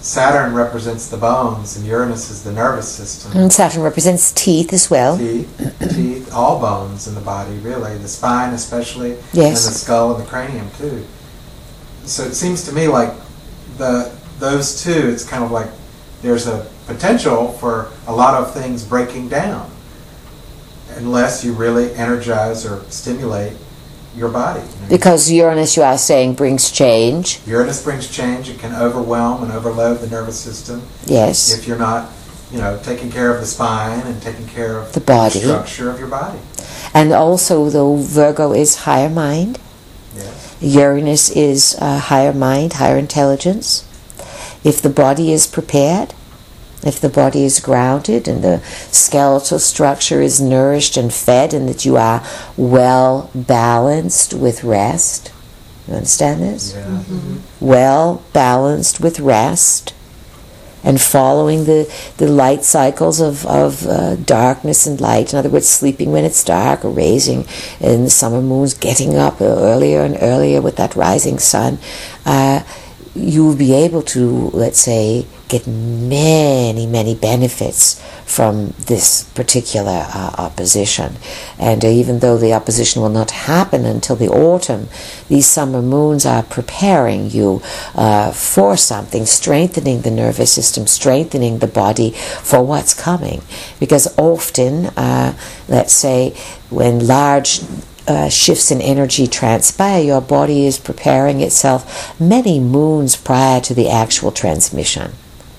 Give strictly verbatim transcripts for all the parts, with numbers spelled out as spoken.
Saturn represents the bones and Uranus is the nervous system. And Saturn represents teeth as well. Teeth, teeth, all bones in the body, really. The spine especially, yes. and the skull and the cranium too. So it seems to me like the those two, it's kind of like there's a potential for a lot of things breaking down unless you really energize or stimulate your body. You know? Because Uranus, you are saying, brings change. Uranus brings change. It can overwhelm and overload the nervous system. Yes. If you're not, you know, taking care of the spine and taking care of the body, the structure of your body. And also, though Virgo is higher mind, yes. Uranus is uh, higher mind, higher intelligence. If the body is prepared, if the body is grounded and the skeletal structure is nourished and fed and that you are well balanced with rest. You understand this? Yeah. Mm-hmm. Well balanced with rest and following the, the light cycles of, of uh, darkness and light. In other words, sleeping when it's dark or raising in the summer moons, getting up earlier and earlier with that rising sun. Uh, you'll be able to, let's say, get many, many benefits from this particular uh, opposition. And uh, even though the opposition will not happen until the autumn, these summer moons are preparing you uh, for something, strengthening the nervous system, strengthening the body for what's coming. Because often, uh, let's say, when large Uh, shifts in energy transpire, your body is preparing itself many moons prior to the actual transmission.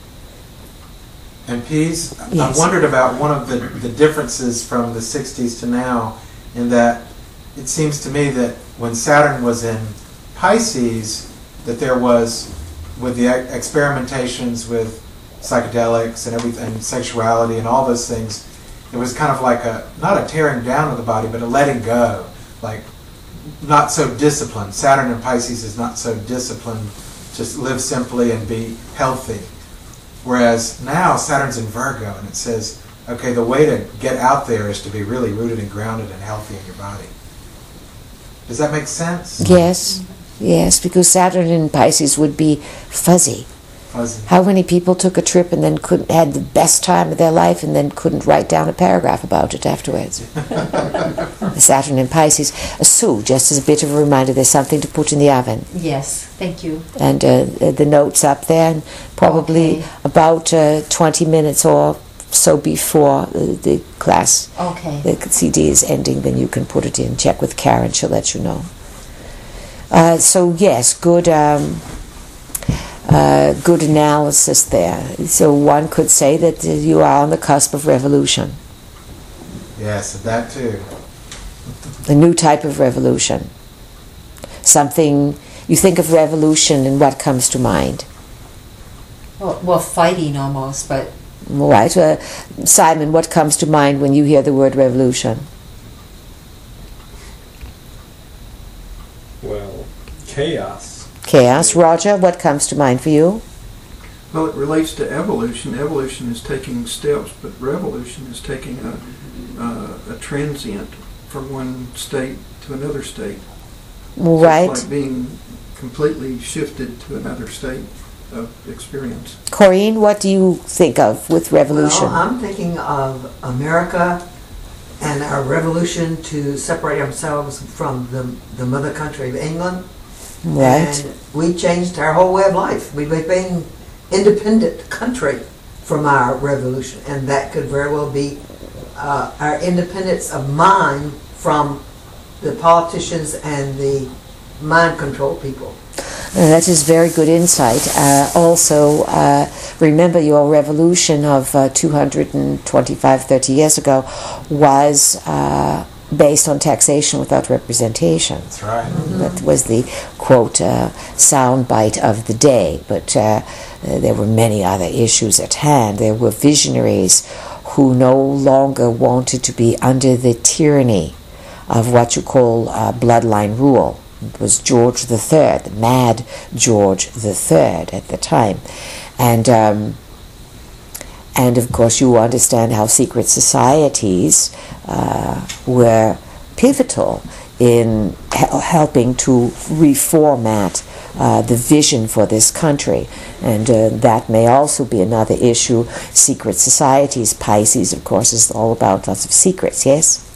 And Pease, yes. I wondered about one of the, the differences from the sixties to now, in that it seems to me that when Saturn was in Pisces, that there was, with the ex- experimentations with psychedelics and everything, sexuality and all those things, it was kind of like a, not a tearing down of the body, but a letting go. Like, not so disciplined. Saturn in Pisces is not so disciplined. Just live simply and be healthy. Whereas now Saturn's in Virgo and it says, okay, the way to get out there is to be really rooted and grounded and healthy in your body. Does that make sense? Yes, yes, because Saturn in Pisces would be fuzzy. Fuzzy. How many people took a trip and then couldn't had the best time of their life and then couldn't write down a paragraph about it afterwards? Saturn in Pisces. Uh, Sue, just as a bit of a reminder, there's something to put in the oven. Yes, thank you. And uh, the notes up there, and probably okay. about uh, twenty minutes or so before uh, the class, okay. the C D is ending, then you can put it in. Check with Karen, she'll let you know. Uh, so yes, good. Um, Uh, good analysis there. So one could say that uh, you are on the cusp of revolution. Yes, that too. A new type of revolution. Something, you think of revolution and what comes to mind? Well, well fighting almost, but... All right. Uh, Simon, what comes to mind when you hear the word revolution? Well, chaos. Chaos. Roger, what comes to mind for you? Well, it relates to evolution. Evolution is taking steps, but revolution is taking a, uh, a transient from one state to another state. Right. So it's like being completely shifted to another state of experience. Corrine, what do you think of with revolution? Well, I'm thinking of America and our revolution to separate ourselves from the, the mother country of England. Right. And we changed our whole way of life. We became independent country from our revolution, and that could very well be uh, our independence of mind from the politicians and the mind control people. Uh, that is very good insight. Uh, also, uh, remember your revolution of uh, two hundred twenty-five, thirty years ago was uh, based on taxation without representation. That's right. Mm-hmm. That was the, quote, uh, soundbite of the day. But uh, uh, there were many other issues at hand. There were visionaries who no longer wanted to be under the tyranny of what you call uh, bloodline rule. It was George the Third, the mad George the Third at the time. And, um, and of course you understand how secret societies uh, were pivotal in hel- helping to reformat uh, the vision for this country. And uh, that may also be another issue. Secret societies, Pisces, of course, is all about lots of secrets, yes?